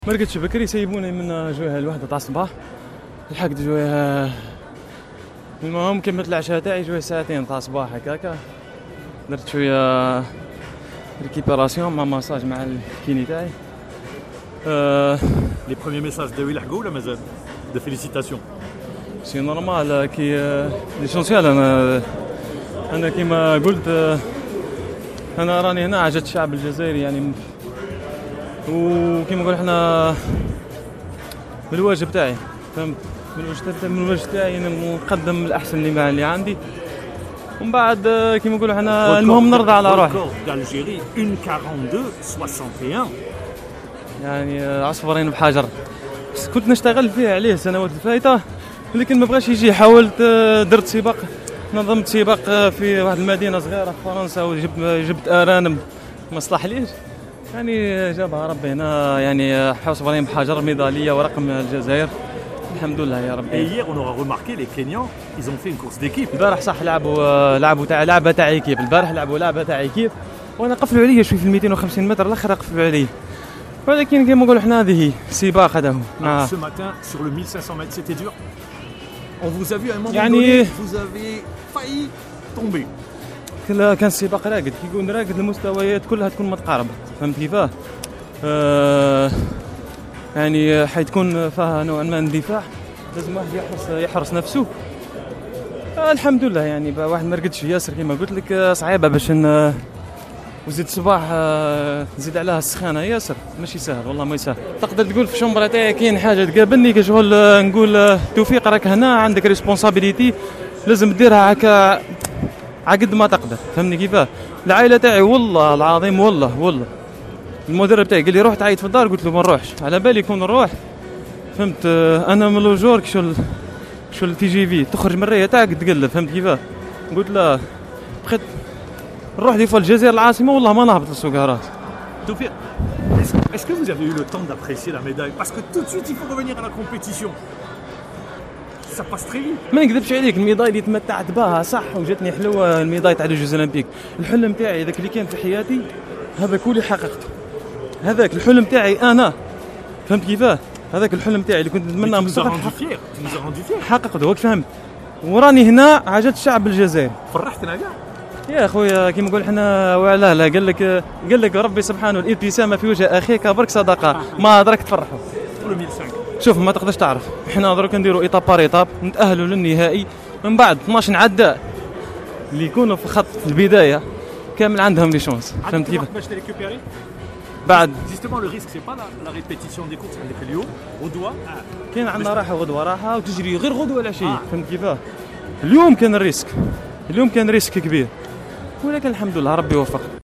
ما رقدتش بكري، سيبوني من جويه الوحده تاع الصباح. لحقت جويه المهم كملت العشاء تاعي جويه ساعتين تاع الصباح هكاكا. درت شويه ريكيبيراسيون مع ماساج مع الكيني تاعي. Les premiers messages داو يلحقوا ولا مازال؟ de félicitations. سي نورمال كي ليسونسيال. انا كيما قلت انا راني هنا عجبت الشعب الجزائري يعني، وكيما نقول احنا بالواجب تاعي، فهمت؟ من الواجب تاعي نقدم الاحسن اللي عندي، ومن بعد كيما نقولوا احنا المهم نرضى على روحي. d'Algérie 1:42:61 يعني عصفورين بحجر. كنت نشتغل فيه عليه السنوات الفايته، لكن ما بغاش يجي. حاولت درت سباق، نظمت سباق في واحد المدينه صغيره في فرنسا، وجبت ارانب ما صلحليش يعني. جابها ربي هنا يعني عصفورين بحجر، ميداليه ورقم الجزائر الحمد لله يا ربي. Et hier on aura remarqué les Kenyans, ils ont fait une course d'équipe. البارح صح لعبوا لعبه تاع ايكيب. البارح لعبوا لعبه تاع ايكيب، وانا قفلوا عليا شوي في 250 متر الاخر، قفلوا عليا، ولكن كيما نقولوا احنا هذه هي سباق. هذا هو. Ce matin sur le 1500 mètres c'était dur. On vous a vu à un moment يعني donné, vous avez failli tomber. كان السباق راقد، كي يقول راقد المستويات كلها تكون متقاربه، فهمت كيفاه؟ يعني حيتكون فيها نوع ما اندفاع، لازم واحد يحرص نفسه. الحمد لله يعني واحد ما رقدش ياسر كيما قلت لك، صعيبه باش وزيد الصباح زيد عليها السخانه ياسر، ماشي سهل والله ما يسهل. تقدر تقول في الشومبرا تاعي كاين حاجه تقابلني كشغل، نقول توفيق راك هنا عندك ريسبونسابيليتي، لازم ديرها هكا عقد ما تقدر، فهمني كيفاه؟ العائله تاعي والله العظيم والله المدرب تاعي قال لي روح تعيط في الدار، قلت له ما نروحش، على بالي يكون نروح، فهمت؟ انا من لو جور شو تي في تخرج من الريه تاعك تقلب، فهمت كيفاه؟ قلت لا بقيت نروح دي فوا الجزائر العاصمه، والله ما نهبط للسوقارات. Tawfiq, est-ce que vous avez eu le temps d'apprécier la médaille? Parce que tout de suite il faut revenir à la compétition. Ça passe très vite. ما نكذبش عليك، الميداي اللي تمتعت بها صح وجاتني حلوه، الميداي تاع الجوز اولمبيك. الحلم تاعي ذاك اللي كان في حياتي هذاك هو اللي حققته، هذاك الحلم تاعي انا، فهمت كيفاه؟ هذاك الحلم تاعي اللي كنت نتمناه مستقبل حققته، وقت فهمت؟ وراني هنا عجبت الشعب الجزائري. فرحتنا كاع يا خويا كيما نقول حنا وعلاه لا، قال لك ربي سبحانه الابتسامه في وجه اخيك برك صدقه، ما درك تفرحوا. شوف ما تقدرش تعرف، احنا درك نديروا ايطاب بار ايطاب، نتاهلوا للنهائي، من بعد 12 عداء اللي يكونوا في خط البدايه كامل عندهم لي شونس، فهمت كيف؟ بعد justement le risque c'est pas la répétition des courses عندك اليوم غدوه كاين عندنا راحه غدوه راحه، وتجري غير غدوه العشيه، فهمت كيفاه؟ اليوم كان الريسك كبير، ولكن الحمد لله ربي وفق.